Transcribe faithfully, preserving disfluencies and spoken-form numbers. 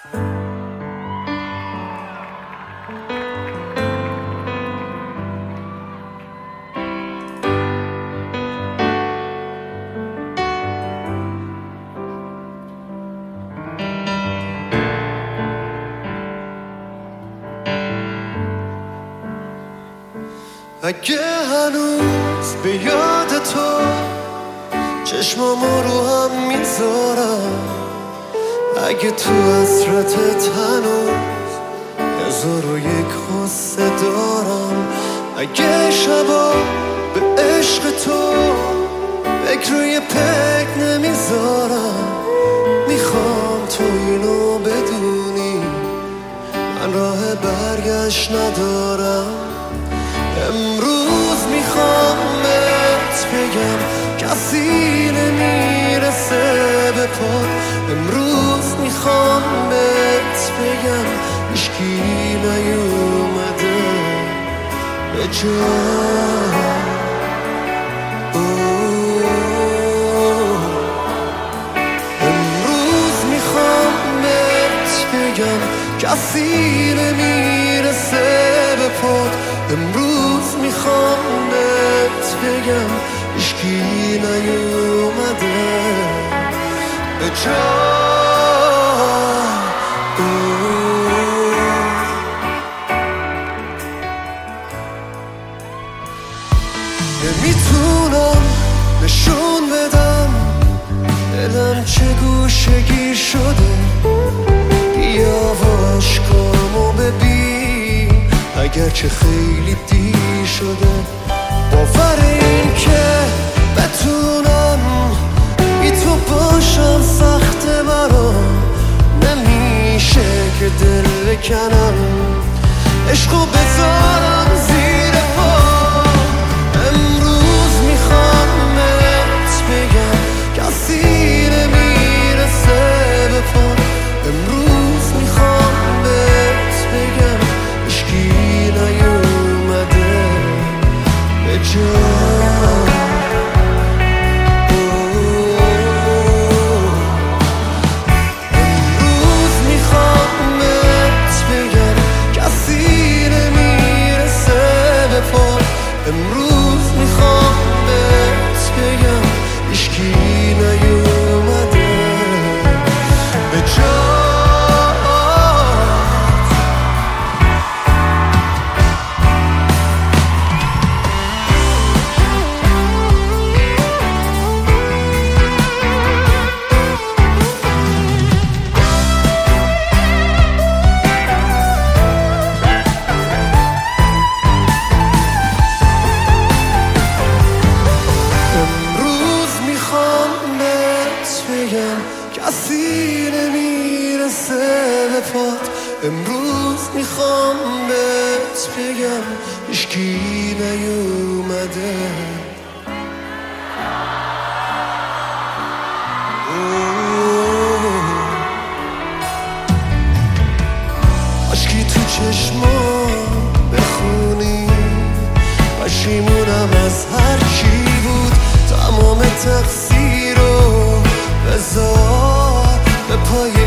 اگه هنوز به یاد تو چشمامو رو هم میذارم، اگه تو حسرتت هنوز هزار و یک قصه دارم، اگه شبا به عشق تو فکر روی پک نمیذارم، میخوام تو اینو بدونی من راه برگشت ندارم. امروز میخوام بهت بگم کسی نمیرسه به پات، امروز میخوام بهت بگم هیچکی نیومده به جا. امروز میخوام بهت بگم کسی نمیرسه به پات، امروز میخوام بهت بگم هیچکی نیومده به جا. نمیتونم نشون بدم دلم چه گوشگیر شده، بیا و عشقامو ببین اگرچه خیلی دیر شده. باور این که بتونم بی تو باشم سخته برام، نمیشه که دل بکنم عشقو بذارم زیر پا. امروز میخوام بهت بگم کسی نمیرسه به پا، امروز میخوام بهت بگم هیچکی نیومده به جا. امروز میخوام بهت بگم کسی نمیرسه به پا، امروز میخوام بهت بگم هیچکی نیومده به جا. کسی نمیرسه به پات، امروز میخوام بهت بگم هیچکی نیومده. عشقی تو چشمام بخونی، پشیمونم از هر چی بود، تمام تقصیر رو بذار به پای